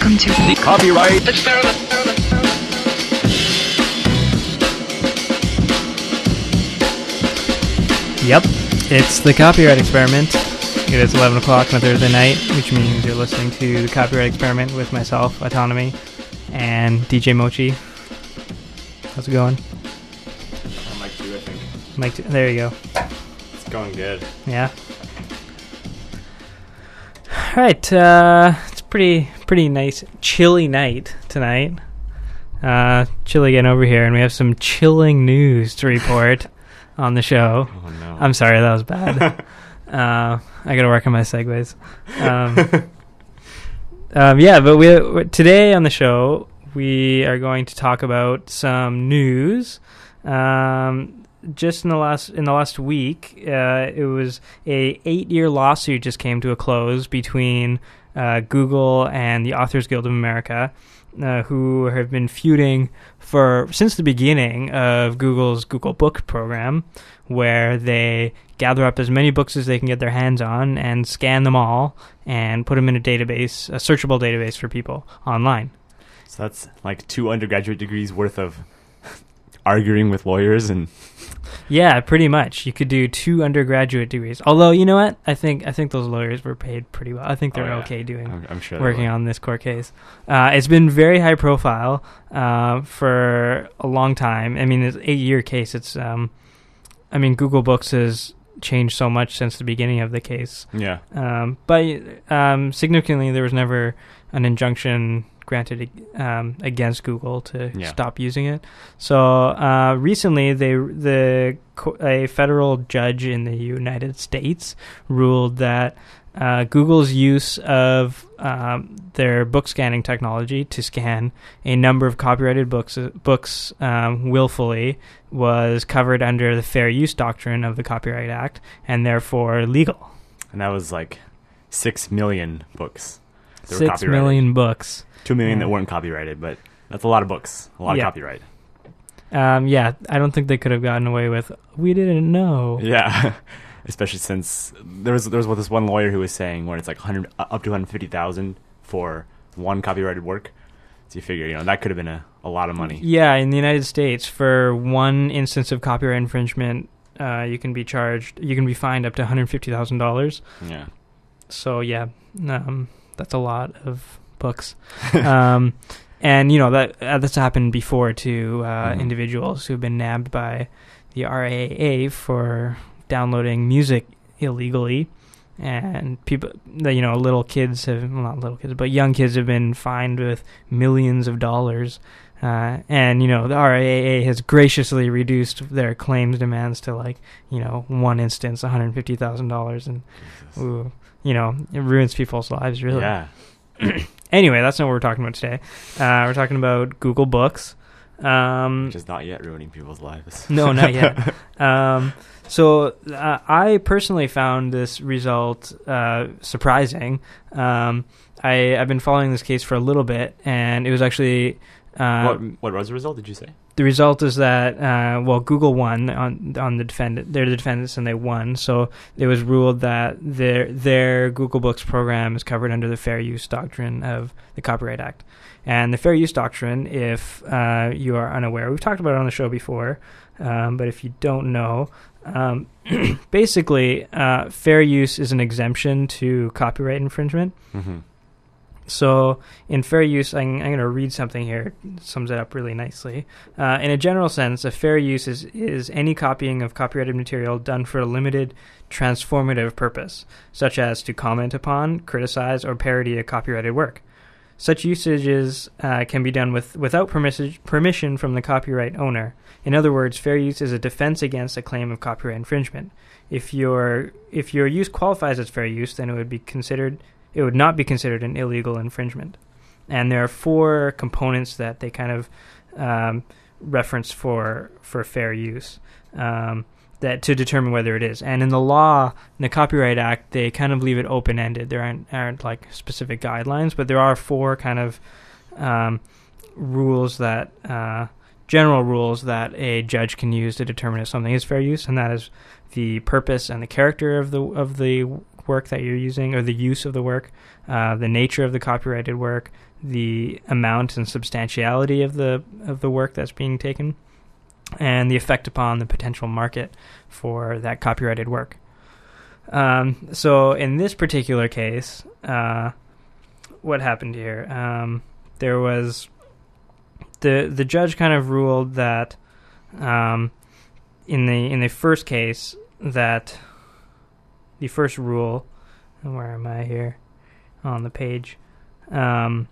Welcome to the Copyright Experiment. Yep, it's the Copyright Experiment. It is 11 o'clock on a Thursday night, which means you're listening to the Copyright Experiment with myself, Autonomy, and DJ Mochi. How's it going? Mic 2, I think. Mic 2, there you go. It's going good. Yeah. Alright, it's a pretty nice, chilly night tonight. Chilly getting over here, and we have some chilling news to report on the show. Oh, no. I'm sorry, that was bad. I gotta work on my segues. Yeah, but today on the show, we are going to talk about some news. Just in the last week, it was a 8-year lawsuit just came to a close between Google and the Authors Guild of America, who have been feuding since the beginning of Google's Google Book program, where they gather up as many books as they can get their hands on and scan them all and put them in a database, a searchable database for people online. So that's like 2 undergraduate degrees worth of arguing with lawyers and... Yeah, pretty much. You could do 2 undergraduate degrees. Although, you know what? I think those lawyers were paid pretty well. I think they're okay doing I'm sure working on this court case. It's been very high profile for a long time. I mean, it's an 8-year case. It's Google Books has changed so much since the beginning of the case. Yeah. But significantly, there was never an injunction granted against Google to stop using it. So recently, a federal judge in the United States ruled that Google's use of their book scanning technology to scan a number of copyrighted books willfully was covered under the fair use doctrine of the Copyright Act and therefore legal. And that was like 6 million books. 6 million books. 2 million that weren't copyrighted, but that's a lot of books, a lot of copyright. Yeah, I don't think they could have gotten away with, we didn't know. Yeah, especially since there was this one lawyer who was saying when it's like up to 150,000 for one copyrighted work. So you figure, that could have been a lot of money. Yeah, in the United States, for one instance of copyright infringement, you can be fined up to $150,000. Yeah. So yeah, that's a lot of books. And that's happened before to individuals who've been nabbed by the RIAA for downloading music illegally, and people, young kids have been fined with millions of dollars, and the RIAA has graciously reduced their claims demands to one instance $150,000, and it ruins people's lives, really. Yeah. Anyway, that's not what we're talking about today. We're talking about Google Books. Which is not yet ruining people's lives. No, not yet. So I personally found this result surprising. I've been following this case for a little bit, and it was actually... what was the result, did you say? The result is that, Google won on the defendant. They're the defendants, and they won. So it was ruled that their Google Books program is covered under the fair use doctrine of the Copyright Act. And the fair use doctrine, if you are unaware, we've talked about it on the show before, but if you don't know, basically, fair use is an exemption to copyright infringement. Mm-hmm. So in fair use, I'm going to read something here. It sums it up really nicely. In a general sense, a fair use is any copying of copyrighted material done for a limited transformative purpose, such as to comment upon, criticize, or parody a copyrighted work. Such usages can be done without permission from the copyright owner. In other words, fair use is a defense against a claim of copyright infringement. If your use qualifies as fair use, then it would not be considered an illegal infringement. And there are 4 components that they kind of reference for fair use that to determine whether it is. And in the law, in the Copyright Act, they kind of leave it open-ended. There aren't like specific guidelines, but there are 4 kind of rules that general rules that a judge can use to determine if something is fair use, and that is the purpose and the character of the work that you're using, or the use of the work, the nature of the copyrighted work, the amount and substantiality of the work that's being taken, and the effect upon the potential market for that copyrighted work. So in this particular case, what happened here? There was the judge kind of ruled that in the first case, that the first rule, where am I here on the page? That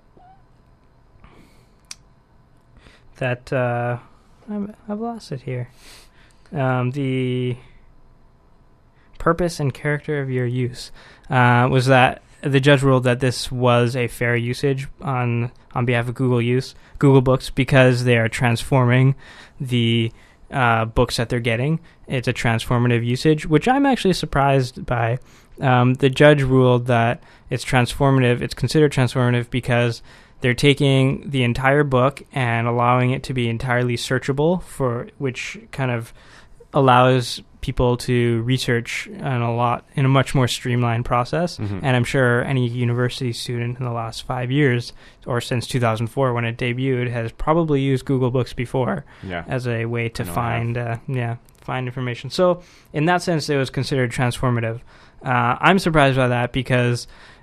I've lost it here. The purpose and character of your use was that the judge ruled that this was a fair usage on behalf of Google Books, because they are transforming the books that they're getting. It's a transformative usage, which I'm actually surprised by. The judge ruled that it's transformative. It's considered transformative because they're taking the entire book and allowing it to be entirely searchable, which kind of allows people to research in a much more streamlined process. Mm-hmm. And I'm sure any university student in the last 5 years, or since 2004 when it debuted, has probably used Google Books before as a way to find information. So in that sense, it was considered transformative. I'm surprised by that because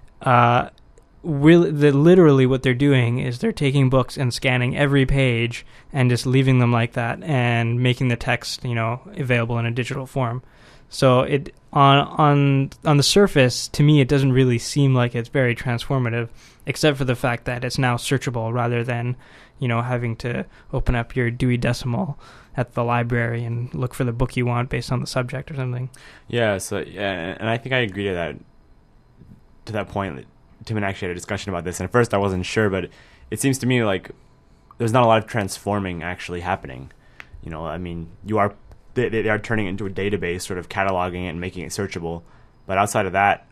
literally what they're doing is they're taking books and scanning every page and just leaving them like that and making the text, available in a digital form. So it on the surface, to me, it doesn't really seem like it's very transformative, except for the fact that it's now searchable rather than, having to open up your Dewey Decimal at the library and look for the book you want based on the subject or something. Yeah. So and I think I agree to that point. Tim and I actually had a discussion about this, and at first I wasn't sure, but it seems to me like there's not a lot of transforming actually happening. They are turning it into a database, sort of cataloging it and making it searchable. But outside of that,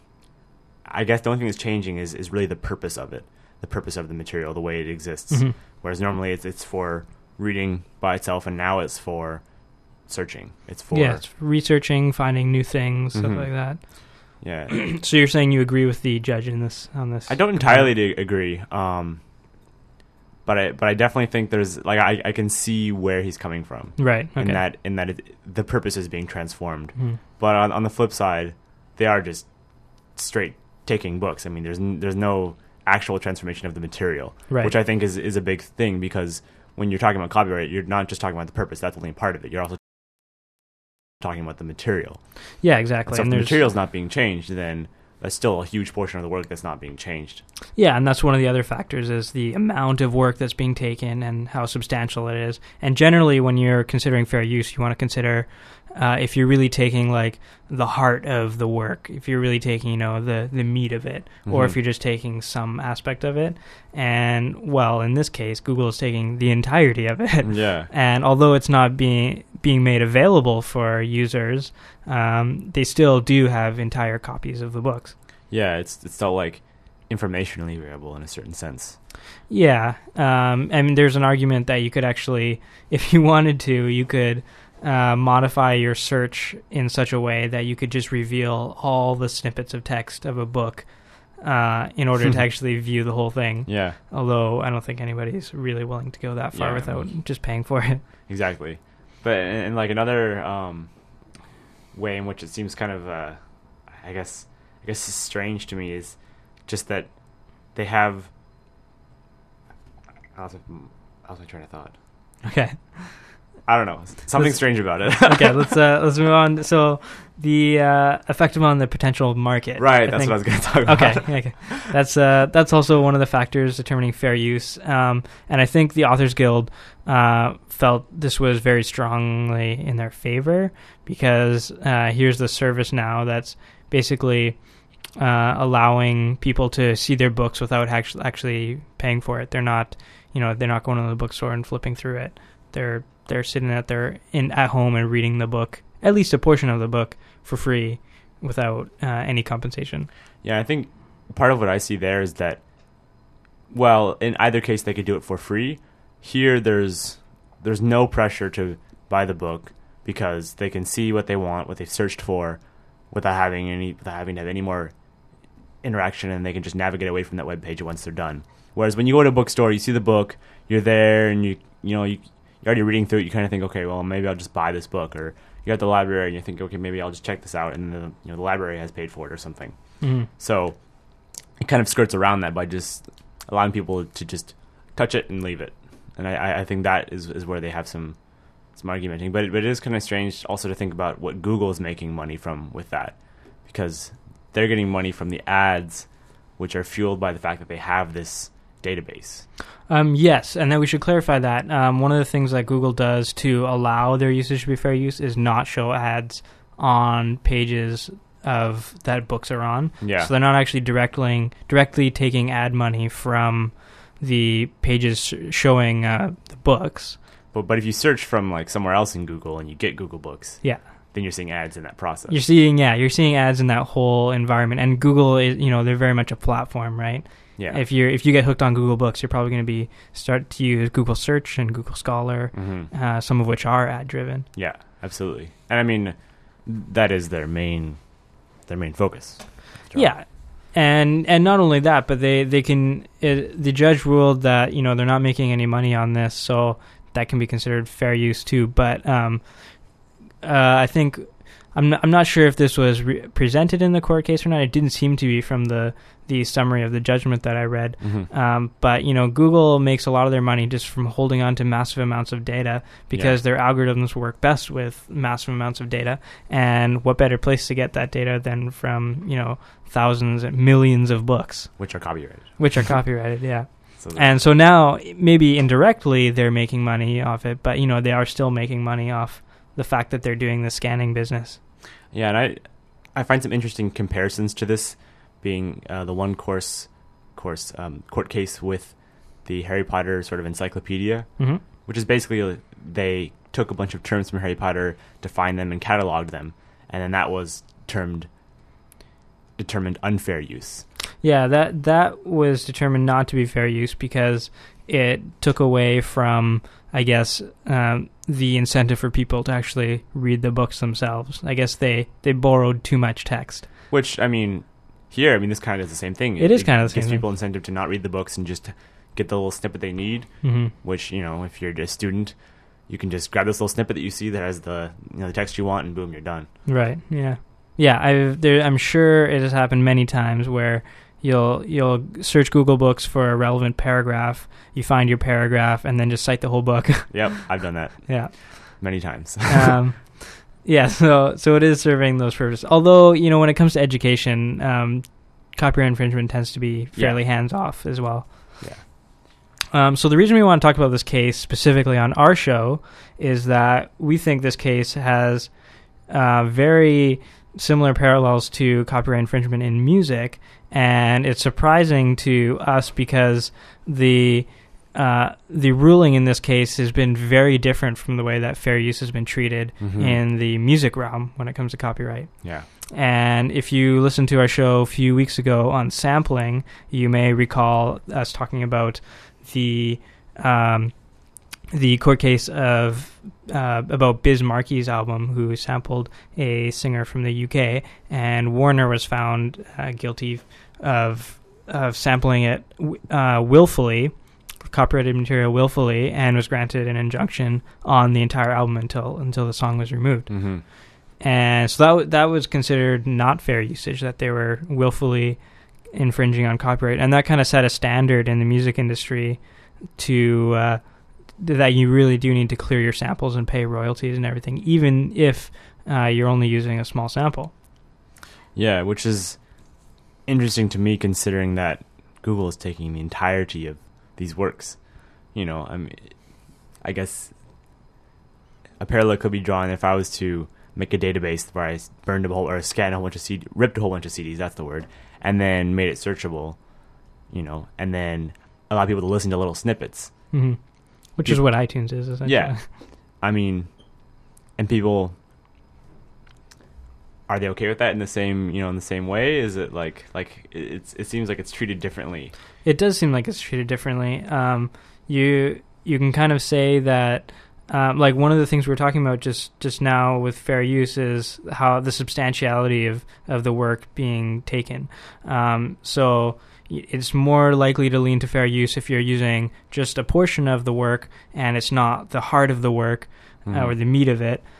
I guess the only thing that's changing is really the purpose of it, the purpose of the material, the way it exists. Mm-hmm. Whereas normally it's for reading by itself, and now it's for searching. It's researching, finding new things, stuff like that. Yeah. So you're saying you agree with the judge on this? I don't entirely agree, but I definitely think there's I can see where he's coming from. Right. Okay. In that the purpose is being transformed. Mm-hmm. But on the flip side, they are just straight taking books. I mean, there's no actual transformation of the material, right, which I think is a big thing, because when you're talking about copyright, you're not just talking about the purpose. That's only part of it. You're also talking about the material. Yeah, exactly. And so if the material's not being changed, then that's still a huge portion of the work that's not being changed. Yeah, and that's one of the other factors, is the amount of work that's being taken and how substantial it is. And generally, when you're considering fair use, you want to consider if you're really taking the heart of the work, if you're really taking the meat of it, or Mm-hmm. if you're just taking some aspect of it. And well, in this case, Google is taking the entirety of it. Yeah. And although it's not being made available for users, they still do have entire copies of the books. Yeah, it's still informationally available in a certain sense. Yeah, and there's an argument that you could actually, if you wanted to, you could modify your search in such a way that you could just reveal all the snippets of text of a book in order to actually view the whole thing. Yeah. Although I don't think anybody's really willing to go that far without just paying for it. Exactly. But in another way in which it seems kind of, I guess strange to me, is just that they have. I was my train of thought. Okay. I don't know. Something strange about it. Okay, let's move on. So the effect on the potential market. Right, that's what I was going to talk about. Okay. That's also one of the factors determining fair use. And I think the Authors Guild felt this was very strongly in their favor, because here's the service now that's basically allowing people to see their books without actually paying for it. They're not going to the bookstore and flipping through it. They're sitting at home and reading the book, at least a portion of the book, for free without any compensation. Yeah, I think part of what I see there is that, well, in either case they could do it for free. Here there's no pressure to buy the book, because they can see what they want, what they've searched for, without having to have any more interaction, and they can just navigate away from that web page once they're done. Whereas when you go to a bookstore, you see the book, you're there, and you're already reading through it. You kind of think, okay, well, maybe I'll just buy this book. Or you're at the library and you think, okay, maybe I'll just check this out, and the library has paid for it or something. Mhm. So it kind of skirts around that by just allowing people to just touch it and leave it. And I think that is where they have some argumenting. But it is kind of strange also to think about what Google is making money from with that, because they're getting money from the ads, which are fueled by the fact that they have this database. Yes, and then we should clarify that. One of the things that Google does to allow their usage to be fair use is not show ads on pages of that books are on. Yeah. So they're not actually directly taking ad money from the pages showing the books. But if you search from like somewhere else in Google and you get Google Books, Yeah. then you're seeing ads in that process. You're seeing ads in that whole environment, and Google is, they're very much a platform, right? Yeah. If you get hooked on Google Books, you're probably going to start to use Google Search and Google Scholar, some of which are ad driven. Yeah, absolutely. And I mean, that is their main focus. Yeah. And not only that, but they can. The judge ruled that they're not making any money on this, so that can be considered fair use too. But I think I'm not sure if this was presented in the court case or not. It didn't seem to be from the summary of the judgment that I read. But Google makes a lot of their money just from holding on to massive amounts of data, because their algorithms work best with massive amounts of data. And what better place to get that data than from thousands and millions of books, which are copyrighted. Yeah. So so now maybe indirectly they're making money off it, but they are still making money off the fact that they're doing the scanning business. Yeah, and I find some interesting comparisons to this, being the one court case with the Harry Potter sort of encyclopedia, which is basically they took a bunch of terms from Harry Potter, defined them, and cataloged them, and then that was determined unfair use. Yeah, that was determined not to be fair use because it took away from, I guess, the incentive for people to actually read the books themselves. I guess they borrowed too much text. Which, I mean, this kind of is the same thing. It is kind of the same thing. It gives thing. people incentive to not read the books and just get the little snippet they need, which, if you're just a student, you can just grab this little snippet that you see that has the the text you want, and boom, you're done. Right, yeah. Yeah, I'm sure it has happened many times where you'll search Google Books for a relevant paragraph, you find your paragraph, and then just cite the whole book. Yep, I've done that. Yeah. Many times. Yeah, so it is serving those purposes. Although, when it comes to education, copyright infringement tends to be fairly hands-off as well. Yeah. So the reason we want to talk about this case specifically on our show is that we think this case has very similar parallels to copyright infringement in music, and it's surprising to us because the ruling in this case has been very different from the way that fair use has been treated in the music realm when it comes to copyright. Yeah. And if you listened to our show a few weeks ago on sampling, you may recall us talking about the court case about Biz Markie's album, who sampled a singer from the UK, and Warner was found guilty of sampling it willfully, copyrighted material willfully, and was granted an injunction on the entire album until the song was removed. And so that was considered not fair usage, that they were willfully infringing on copyright, and that kind of set a standard in the music industry to that you really do need to clear your samples and pay royalties and everything, even if you're only using a small sample. Yeah, which is interesting to me, considering that Google is taking the entirety of these works. I guess a parallel could be drawn if I was to make a database where I burned scanned a whole bunch of ripped a whole bunch of CDs, that's the word, and then made it searchable, and then allow people to listen to little snippets. Which is what iTunes is, essentially. Yeah. I mean, and people, are they okay with that in the same way? Is it like it seems like it's treated differently? It does seem like it's treated differently. You can kind of say that like one of the things we were talking about just now with fair use is how the substantiality of the work being taken. So it's more likely to lean to fair use if you're using just a portion of the work and it's not the heart of the work or the meat of it.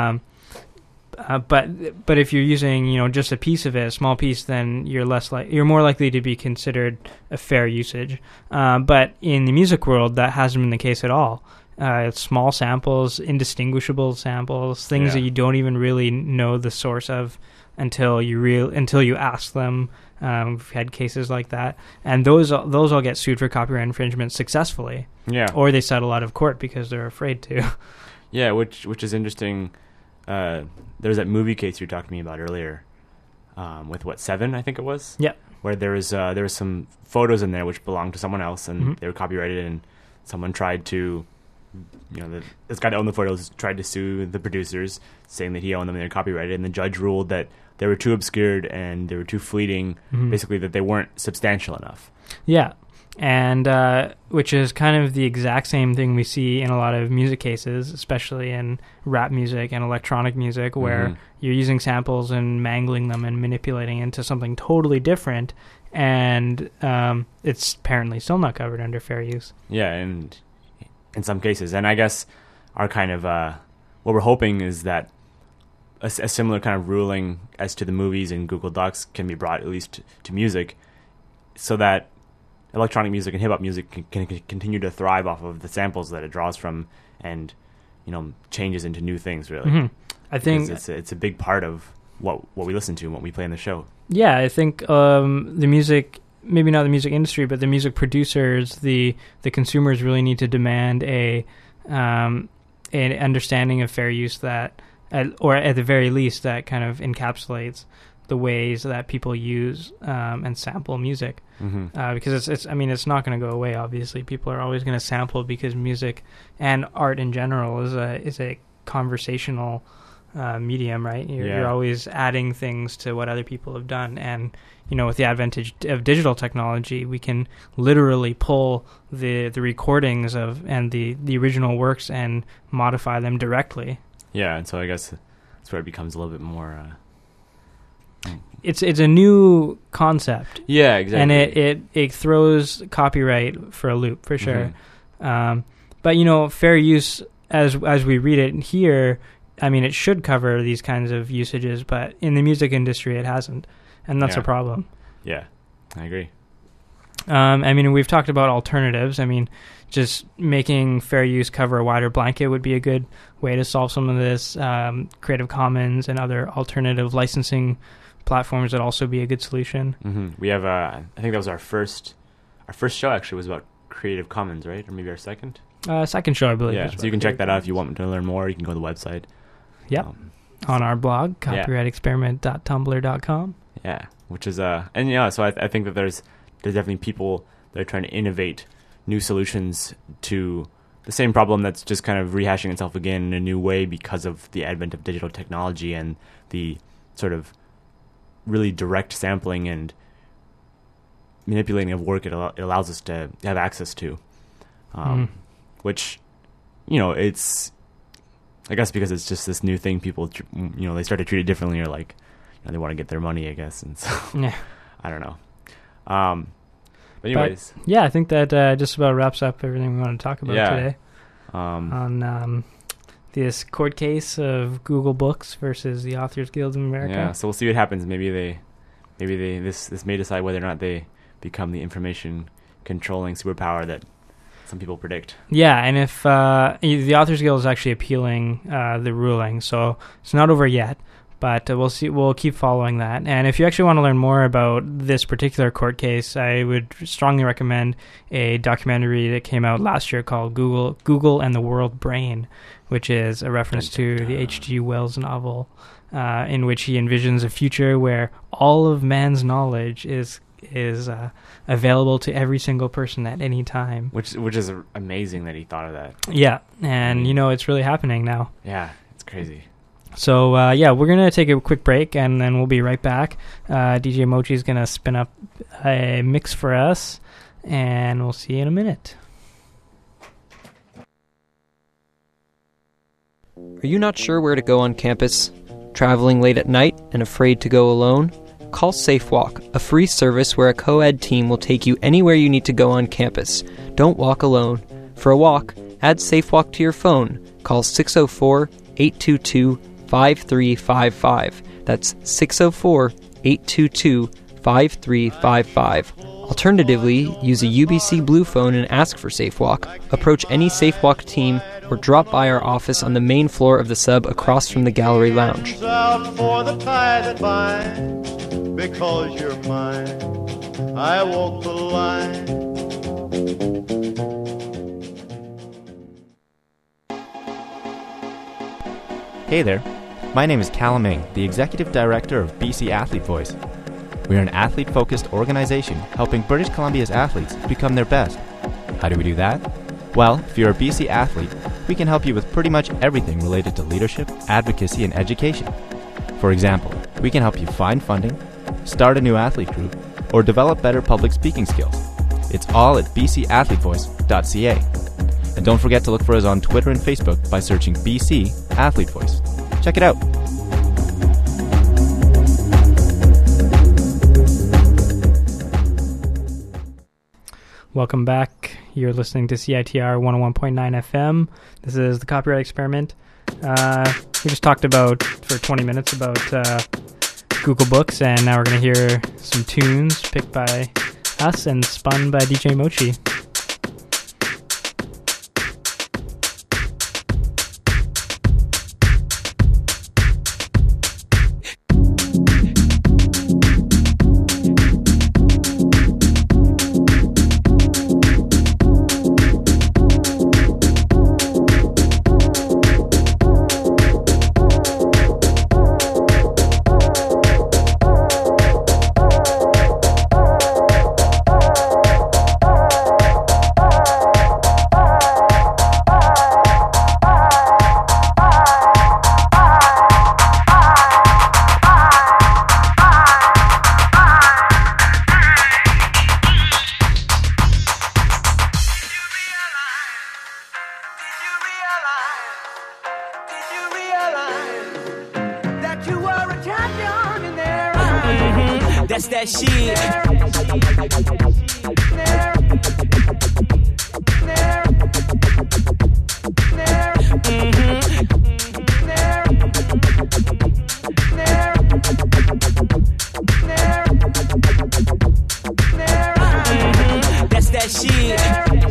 But if you're using just a piece of it, a small piece, then you're more likely to be considered a fair usage. But in the music world, that hasn't been the case at all. It's small samples, indistinguishable samples, things that you don't even really know the source of until you ask them. We've had cases like that, and those all get sued for copyright infringement successfully. Yeah, or they settle out of court because they're afraid to. Yeah, which is interesting. There's that movie case you talked to me about earlier, with Seven, I think it was. Yeah, where there was some photos in there which belonged to someone else, and they were copyrighted, and someone tried to, this guy that owned the photos tried to sue the producers, saying that he owned them and they're copyrighted, and the judge ruled that they were too obscured and they were too fleeting, basically that they weren't substantial enough. Yeah. And which is kind of the exact same thing we see in a lot of music cases, especially in rap music and electronic music, where you're using samples and mangling them and manipulating into something totally different, and it's apparently still not covered under fair use. Yeah, and in some cases. And I guess our kind of, what we're hoping is that a similar kind of ruling as to the movies and Google Docs can be brought at least to music, so that electronic music and hip-hop music can continue to thrive off of the samples that it draws from, and changes into new things, really. I think it's a big part of what we listen to and what we play in the show. Yeah, I think the music, maybe not the music industry, but the music producers, the consumers really need to demand an understanding of fair use that, or at the very least, that kind of encapsulates the ways that people use and sample music, because it's not going to go away. Obviously, people are always going to sample because music and art in general is a conversational medium, right? You're always adding things to what other people have done, and with the advantage of digital technology, we can literally pull the recordings and the original works and modify them directly. Yeah, and so I guess that's where it becomes a little bit more. It's a new concept. Yeah, exactly. And it throws copyright for a loop, for sure. But fair use, as we read it here, it should cover these kinds of usages, but in the music industry it hasn't, and that's a problem. Yeah, I agree. We've talked about alternatives. Just making fair use cover a wider blanket would be a good way to solve some of this. Creative Commons and other alternative licensing platforms would also be a good solution. We have, I think that was our first show actually was about Creative Commons, right? Or maybe our second? Second show, I believe. Yeah, so you can check that out if you want to learn more. You can go to the website. Yep. On our blog, copyrightexperiment.tumblr.com. Yeah, which is, so I think that there's definitely people that are trying to innovate new solutions to the same problem that's just kind of rehashing itself again in a new way because of the advent of digital technology and the sort of really direct sampling and manipulating of work it allows us to have access to, which, it's, I guess because it's just this new thing, people, they start to treat it differently, or like, they want to get their money, I guess, and so I don't know. But anyways, I think that just about wraps up everything we want to talk about today on this court case of Google Books versus the Authors Guild of America. Yeah, so we'll see what happens. Maybe this may decide whether or not they become the information controlling superpower that some people predict. Yeah, and if the Authors Guild is actually appealing the ruling, so it's not over yet. But we'll see. We'll keep following that. And if you actually want to learn more about this particular court case, I would strongly recommend a documentary that came out last year called Google and the World Brain, which is a reference to the H.G. Wells novel, in which he envisions a future where all of man's knowledge is available to every single person at any time. Which is amazing that he thought of that. Yeah, and it's really happening now. Yeah, it's crazy. So, we're going to take a quick break, and then we'll be right back. DJ Mochi is going to spin up a mix for us, and we'll see you in a minute. Are you not sure where to go on campus? Traveling late at night and afraid to go alone? Call SafeWalk, a free service where a co-ed team will take you anywhere you need to go on campus. Don't walk alone. For a walk, add SafeWalk to your phone. Call 604-822-5355. That's 604-822-5355. Alternatively, use a UBC Blue phone and ask for SafeWalk. Approach any SafeWalk team or drop by our office on the main floor of the sub across from the gallery lounge. Out for the tie that binds, because you're mine, I walk the line. Hey there, my name is Callum Ng, the Executive Director of BC Athlete Voice. We are an athlete-focused organization helping British Columbia's athletes become their best. How do we do that? Well, if you're a BC athlete, we can help you with pretty much everything related to leadership, advocacy, and education. For example, we can help you find funding, start a new athlete group, or develop better public speaking skills. It's all at bcathletevoice.ca. And don't forget to look for us on Twitter and Facebook by searching BC Athlete Voice. Check it out. Welcome back. You're listening to CITR 101.9 FM. This is the Copyright Experiment. We just talked about, for 20 minutes, about Google Books, and now we're going to hear some tunes picked by us and spun by DJ Mochi. That's that shit. That's that shit.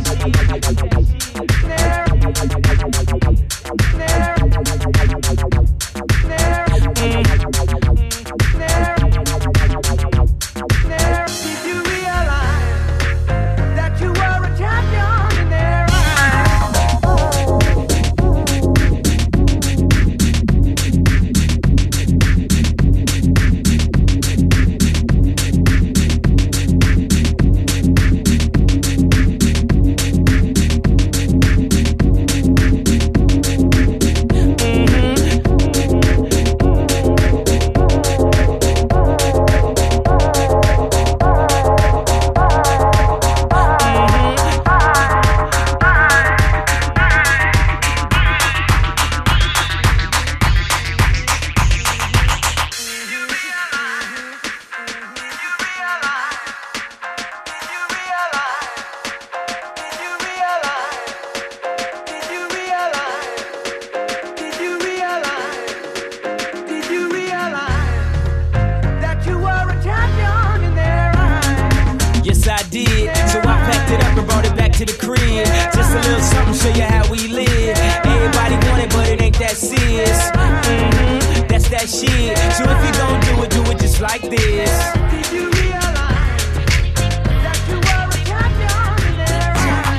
To the crib, just a little something, show you how we live. Everybody want it, but it ain't that serious. That's that shit. So if you gon' do it just like this. Did you realize that you were a champion in there?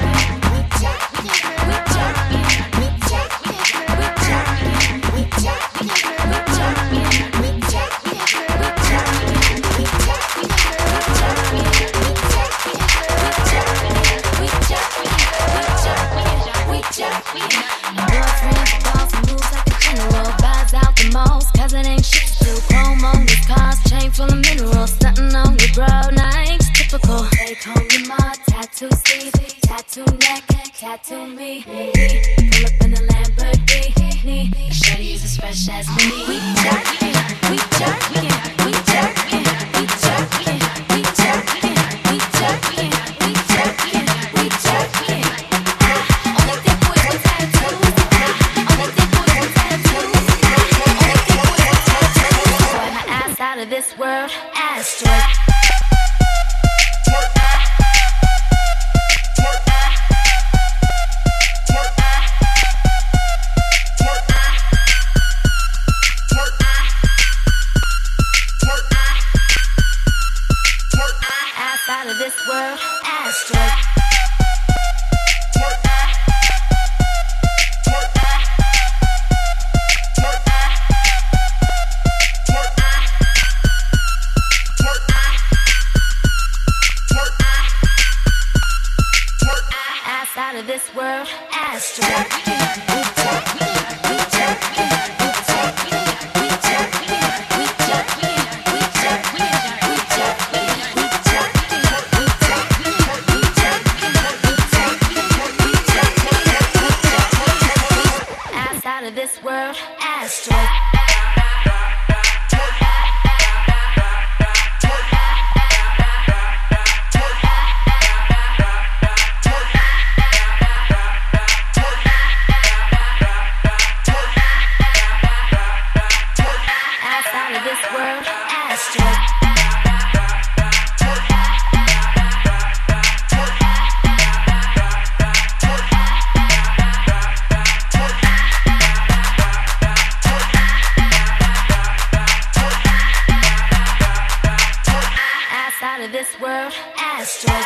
Cause it ain't shit to do. Chrome on your cars, chain full of minerals. Stunting on your bro, nice, typical. Take Tone in my tattoo sleeve, tattoo neck, tattoo me. Pull up in a Lamborghini, shawty is as fresh as me. We jerkin', we jerkin', we jerkin', we jerkin', we jerkin', we jerkin', we jerkin', we jerkin'. Only thick boys with tattoos. Only thick boys with tattoos. Only thick boys with tattoos. Boy, my ass out of this world, asteroid. Out of this world, asteroid. Ass out of this world, asteroid. Out of this world, asteroid. Ass out of this world, asteroid. Out of this world, asteroid.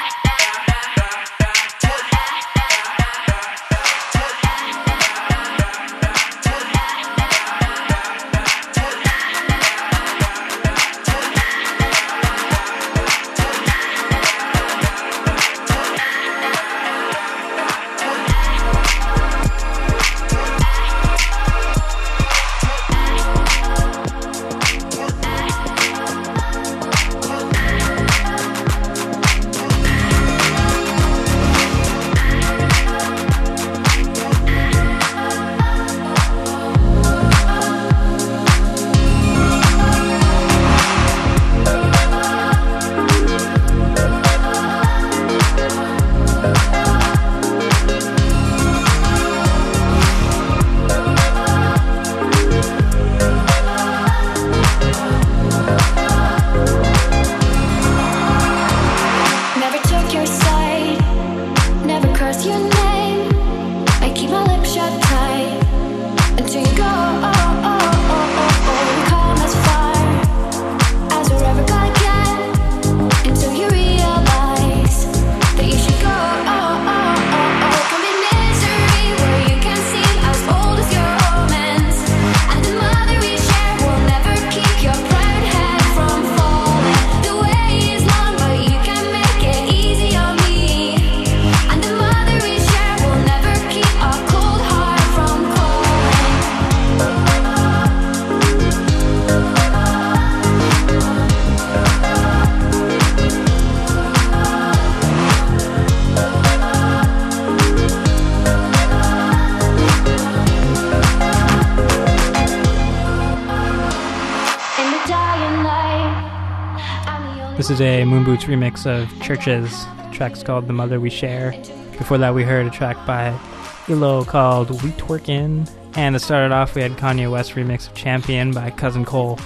This is a Moonboots remix of Churches. The track's called The Mother We Share. Before that, we heard a track by ELO called We Twerkin'. And to start it off, we had Kanye West remix of Champion by Cousin Cole.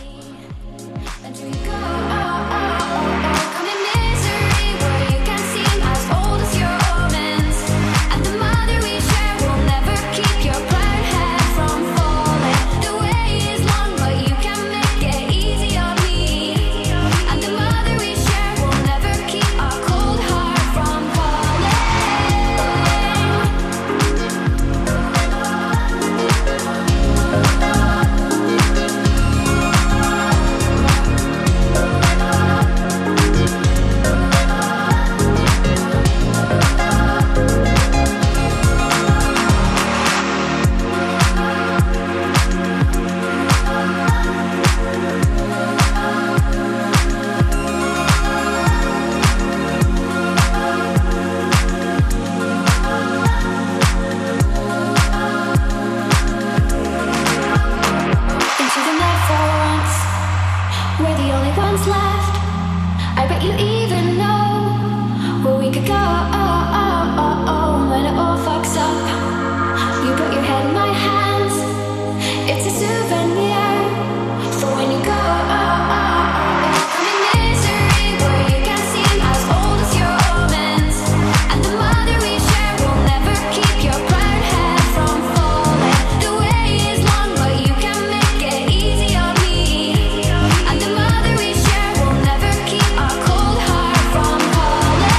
Might you even know where we could go when it all fucks up? You put your head in my hands. It's a souvenir for when you go. I'm in misery where you can't seem as old as your omens, and the mother we share will never keep your proud head from falling. The way is long, but you can make it easy on me, and the mother we share will never keep our cold heart from calling.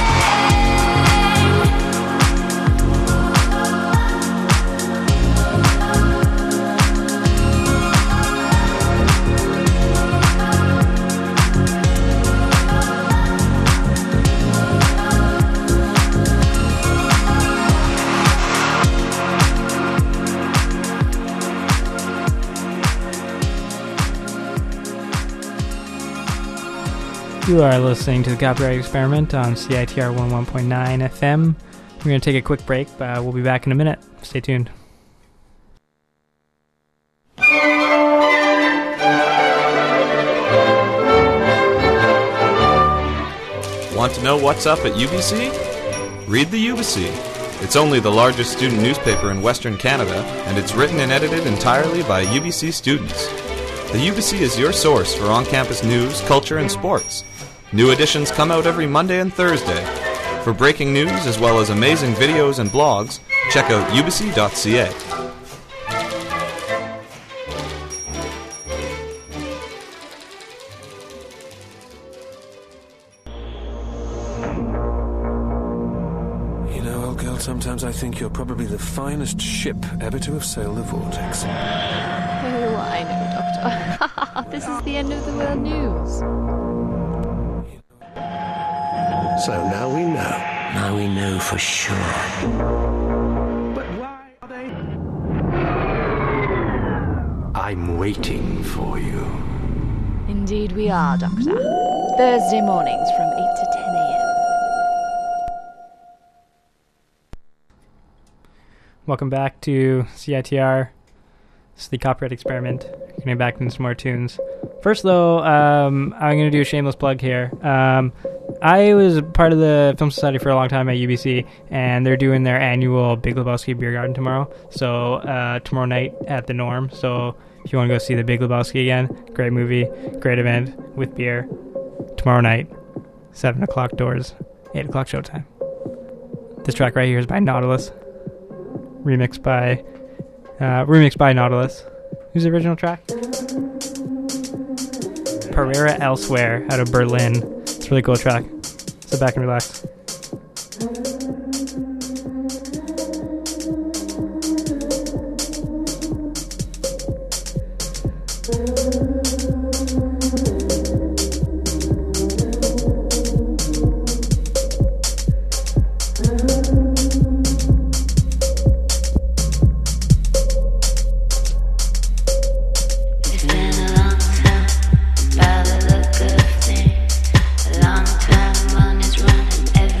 You are listening to the Copyright Experiment on CITR 11.9 FM. We're going to take a quick break, but we'll be back in a minute. Stay tuned. Want to know what's up at UBC? Read the UBC. It's only the largest student newspaper in Western Canada, and it's written and edited entirely by UBC students. The UBC is your source for on-campus news, culture, and sports. New editions come out every Monday and Thursday. For breaking news as well as amazing videos and blogs, check out ubc.ca. You know, old girl, sometimes I think you're probably the finest ship ever to have sailed the vortex. Oh, I know, Doctor. This is the end of the world news. So now we know. Now we know for sure. But why are they? I'm waiting for you. Indeed we are, Doctor. Thursday mornings from 8 to 10 a.m. Welcome back to CITR. This is the Copyright Experiment. Getting back into some more tunes. First, though, I'm going to do a shameless plug here. I was part of the Film Society for a long time at UBC, and they're doing their annual Big Lebowski Beer Garden tomorrow. So tomorrow night at the Norm. So if you want to go see the Big Lebowski again, great movie, great event with beer. Tomorrow night, 7 o'clock doors, 8 o'clock showtime. This track right here is by Nautilus, remixed by Nautilus. Who's the original track? Pereira Elsewhere out of Berlin. It's a really cool track. Sit back and relax. By the look of things, a long time one is running every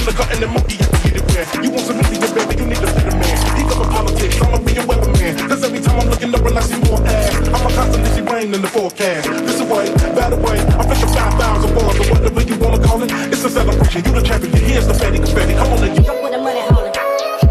undercut and the monkey have to get it where. You want some Indian, baby, you need to fit a man. He cover politics, I'ma be a weatherman. Cause every time I'm looking up and I see more ass, I'ma constantly see rain in the forecast. This away, that away, I'm fishing 5,000 bars or whatever you wanna call it. It's a celebration, you the champion, here's the fatty, confetti. Come on, nigga. Go with the money, hold it.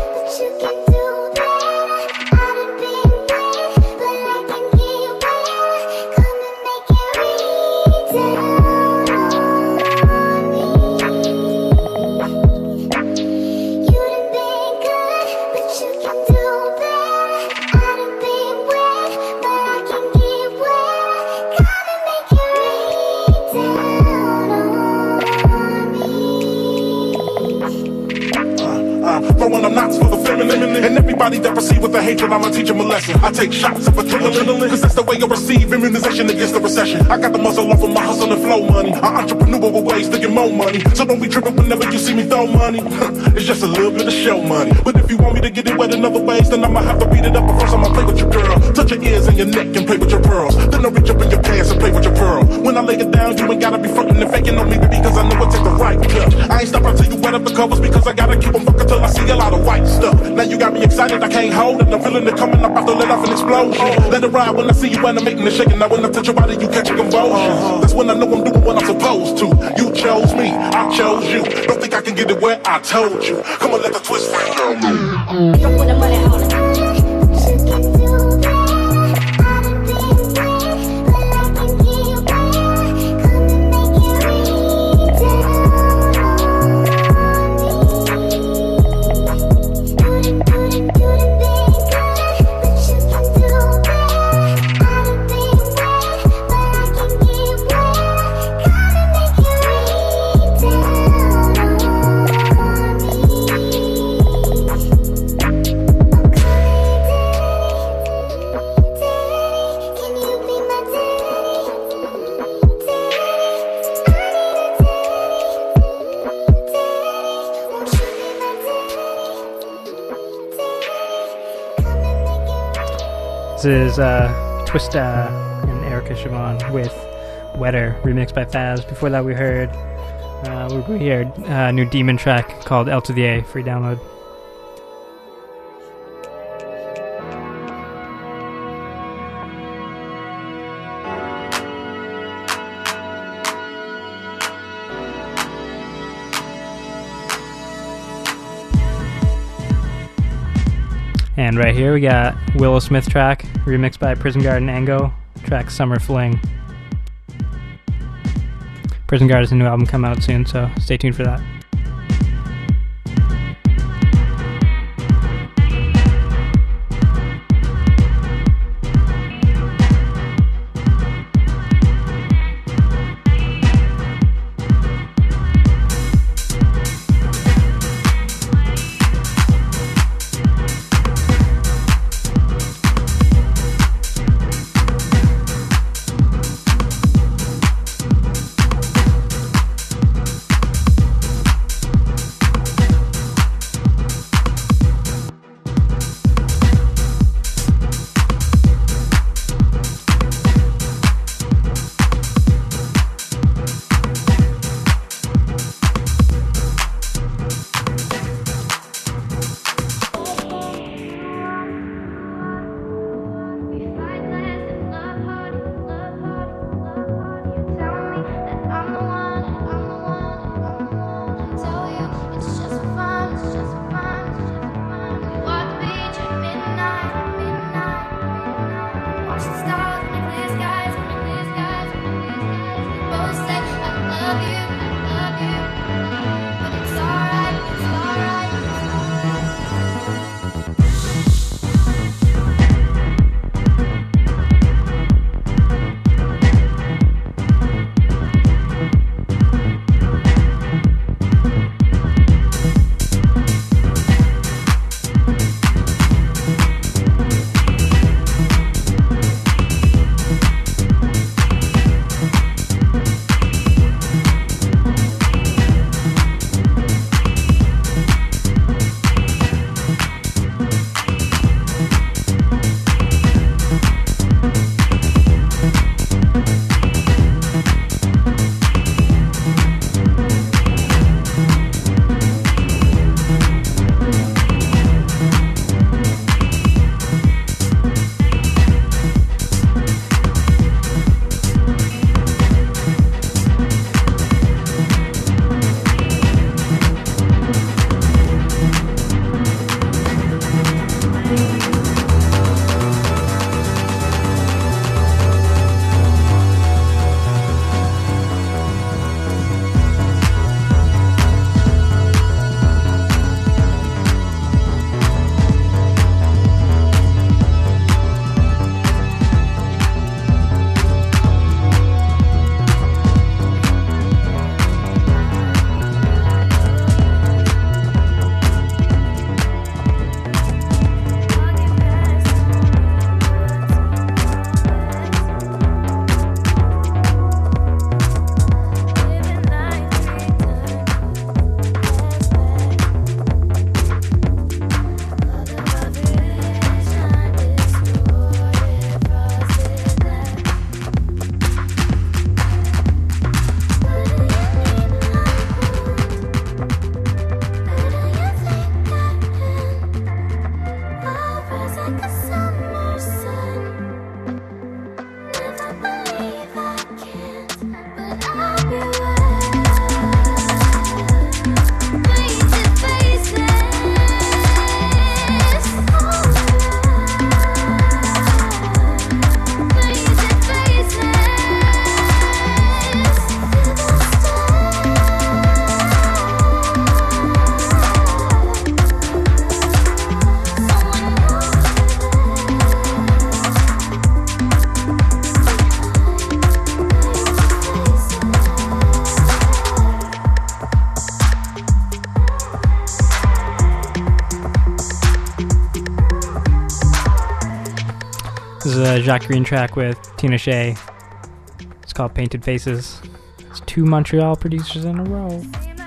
Throwing them knots for the feminine. And everybody that perceive with the hatred, I'ma teach them a lesson. I take shots of adrenaline, cause that's the way I receive immunization against the recession. I got the muscle off of my hustle and flow money. I entrepreneur with ways to get more money. So don't be tripping whenever you see me throw money. It's just a little bit of show money. But if you want me to get it wet in other ways, then I'ma have to beat it up. But first I'ma play with your girl. Touch your ears and your neck and play with your pearls. Then I'll reach up in your pants and play with your pearl. When I lay it down, you ain't gotta be frontin' and faking on me, because I know it take the right touch. I ain't stop until you wet up the covers, because I gotta keep them fucking till I see a lot of white stuff. Now you got me excited, I can't hold it. I'm feeling it coming up, I to let off an explosion. Let it ride when I see you animating and shaking. Now when I touch your body, you catch a convulsion. That's when I know I'm doing what I'm supposed to. You chose me, I chose you. Don't think I can get it where I told you. Come on, let the twist ring go. Go with the money, hold it. This is Twista and Erica Siobhan with Wetter, remixed by Faz. Before that we heard a new Demon track called L to the A, free download. And right here we got Willow Smith track, remixed by Prison Guard and Ango, track Summer Fling. Prison Guard has a new album come out soon, so stay tuned for that. This is a Jacques Green track with Tina Shea. It's called Painted Faces. It's 2 Montreal producers in a row.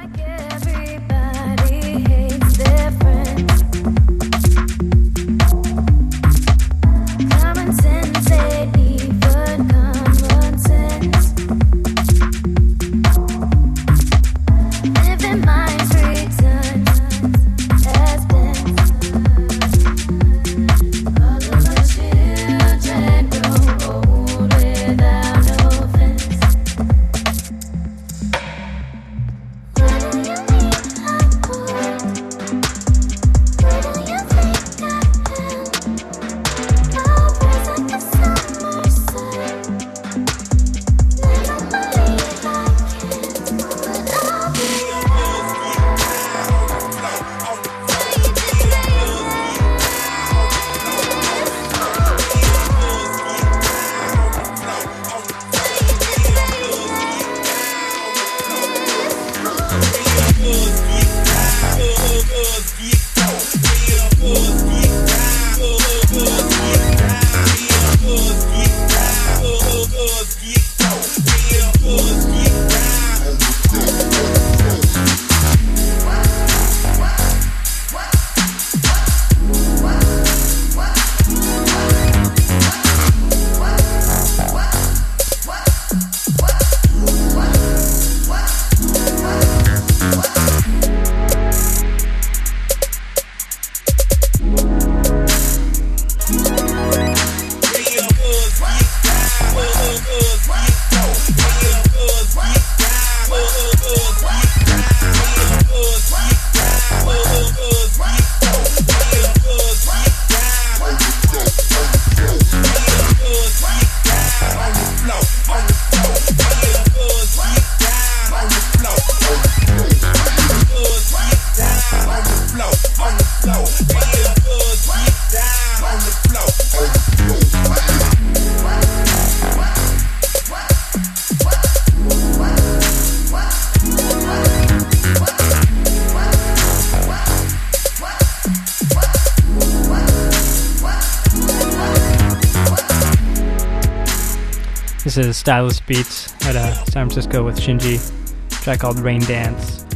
This is Stylist Beats out of San Francisco with Shinji, a track called Rain Dance.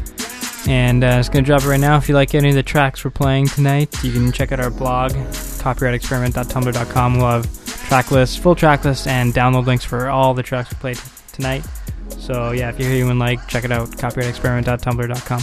And it's going to drop it right now. If you like any of the tracks we're playing tonight, you can check out our blog, copyrightexperiment.tumblr.com. We'll have track lists, full track lists, and download links for all the tracks we played tonight. So yeah, if you hear anyone like, check it out, copyrightexperiment.tumblr.com.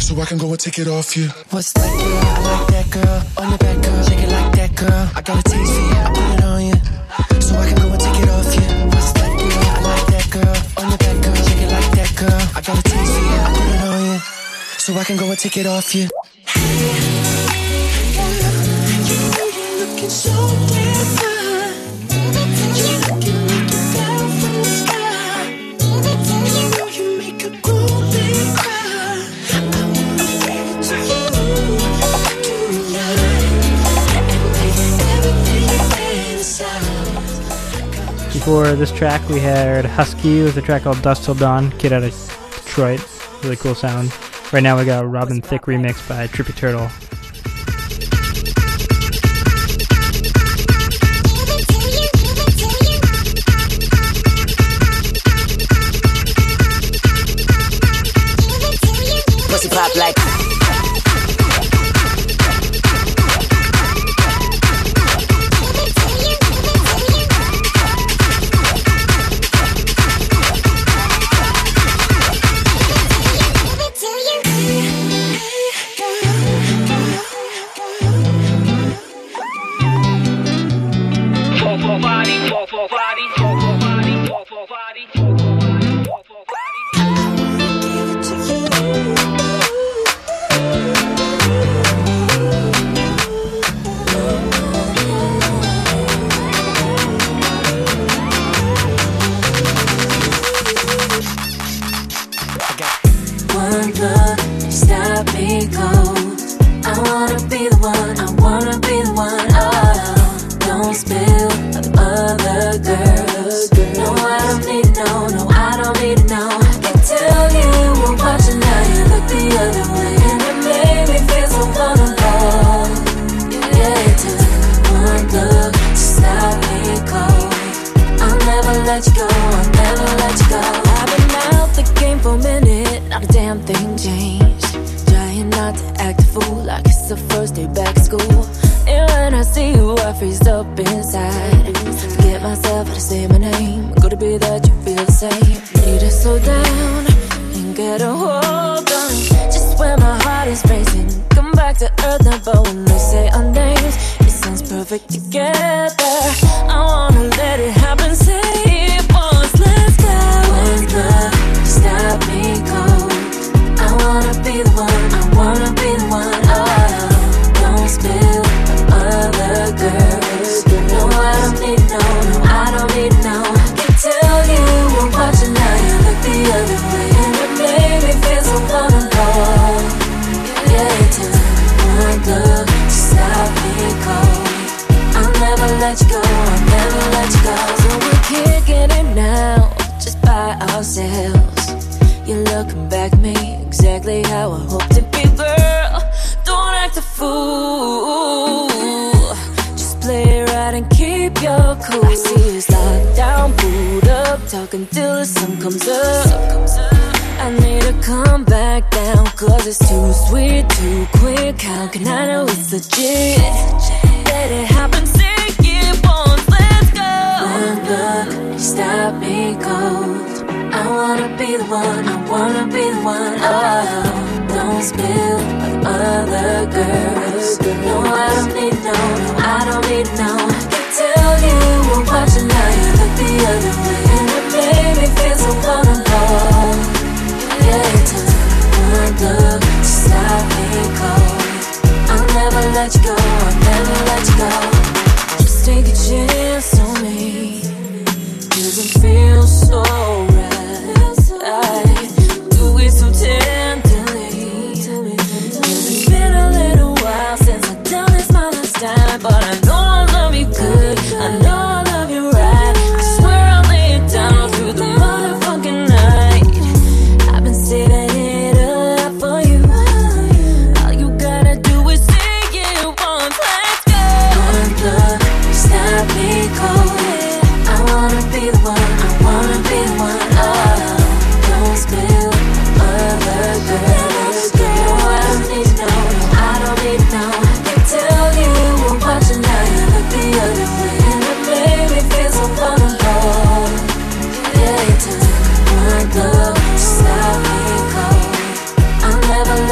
so I can go and take it off you. What's that, girl? I like that, girl. On your back, girl. Shake it like that, girl. I got a taste for you. I put it on you, so I can go and take it off you. What's that, girl? I like that, girl. On your back, girl. Shake it like that, girl. I got a taste for you. I put it on you, so I can go and take it off you. You're looking so damn fine. You're looking like you fell from the sky. You know you make a grown man cry. I wanna give it to you tonight, and make everything you fantasize. Before this track, we had Husky with a track called Dust Till Dawn, kid out of Detroit. Really cool sound. Right now we got a Robin Thicke remix by Trippy Turtle. Pussy pop like one look, stop me cold. I wanna be the one, I wanna be the one. Oh, don't spill of other girls. No, I don't need to know, no, I don't need to know. I can tell you were watching now, you look the other way, and it made me feel so vulnerable. Yeah, it took one look to stop me cold. I'll never let you go, I'll never let you go. I've been out the game for a minute, not a damn thing changed. Trying not to act a fool like it's the first day back at school. And when I see you, I freeze up inside. Forget myself, I say my name. Could it be that you feel the same? Need to slow down and get a hold on. Just when my heart is racing, come back to earth now, but when they say our names, it sounds perfect together. I wanna let it happen, say it once, let's go. One love, stop me cold. I wanna be the one, I wanna be the one. Oh, don't spill of other girls. No, I don't need to know, no, I don't need to know. I can tell you were watching now, you look the other way, and it made me feel so vulnerable. Yeah, it took one look to stop me cold. I'll never let you go, I'll never let you go. So we're kicking it now, just by ourselves. You're looking back at me exactly how I hoped it'd be, girl. Don't act a fool. Just play it right and keep your cool. I see us locked down, booed up, talking till the sun comes up. I need to come back down, cause it's too sweet, too quick. How can I know it's legit? Let it happen, say it once, let's go. One look, stop me cold. I wanna be the one, I wanna be the one. Oh, don't spill of other girls. No, I don't need to know, no, I don't need to know. I can tell you were watching now, you look the other way, and it made me feel so vulnerable. Yeah, it took one look to stop me cold. I'll never let you go, I'll never let you go. Just take a chance on me, doesn't feel so right. I do it so tenderly. It's been a little while since I've done this my last time, but I know I love you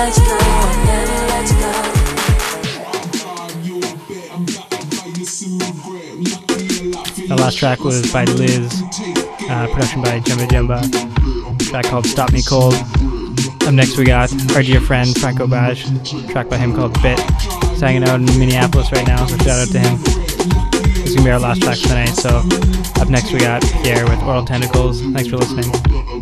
let you go, I'll never let you go. The last track was by Liz, production by Jumba Jumba, track called Stop Me Cold. Up next we got our dear friend Franco Baj, track by him called Bit. He's hanging out in Minneapolis right now, so shout out to him. This is going to be our last track tonight, so up next we got Pierre with Oral Tentacles. Thanks for listening.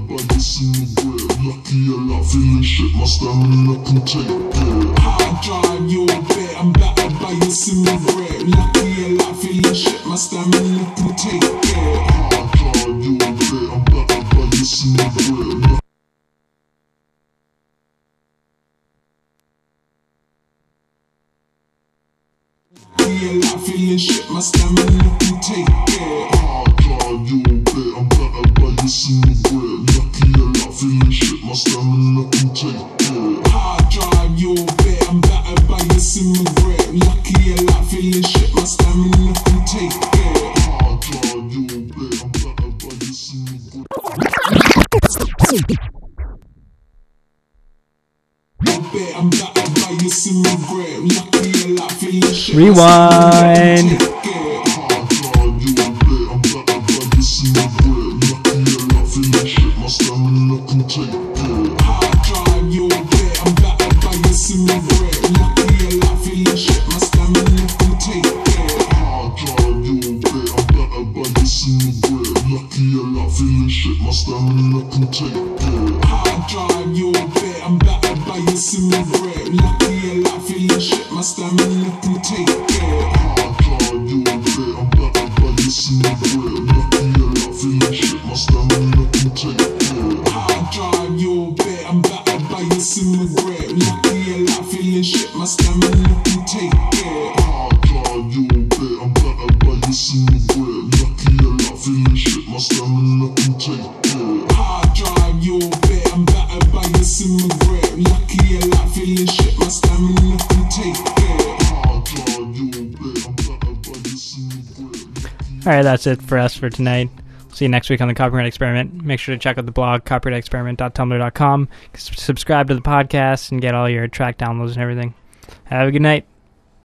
I'm battered by your cigarette. Lucky a lot, feeling shit. My stamina can take it. Hard drive, you a bit. I'm battered by your cigarette. Lucky a lot, feeling shit. My stamina can take it. Hard drive, you a bit. I'm battered by your cigarette. Lucky a lot, feeling shit. My stamina can take it. Hard drive, you a bit. I'm battered by your cigarette. Lucky a lot, feeling shit. My stamina can take it. Hard drive, you a bit. I'm battered by your cigarette. I'm battered by your cigarette. Lucky a lot, feeling shit. Rewind. Alright, that's it for us for tonight. See you next week on the Copyright Experiment. Make sure to check out the blog, copyrightexperiment.tumblr.com. Subscribe to the podcast and get all your track downloads and everything. Have a good night.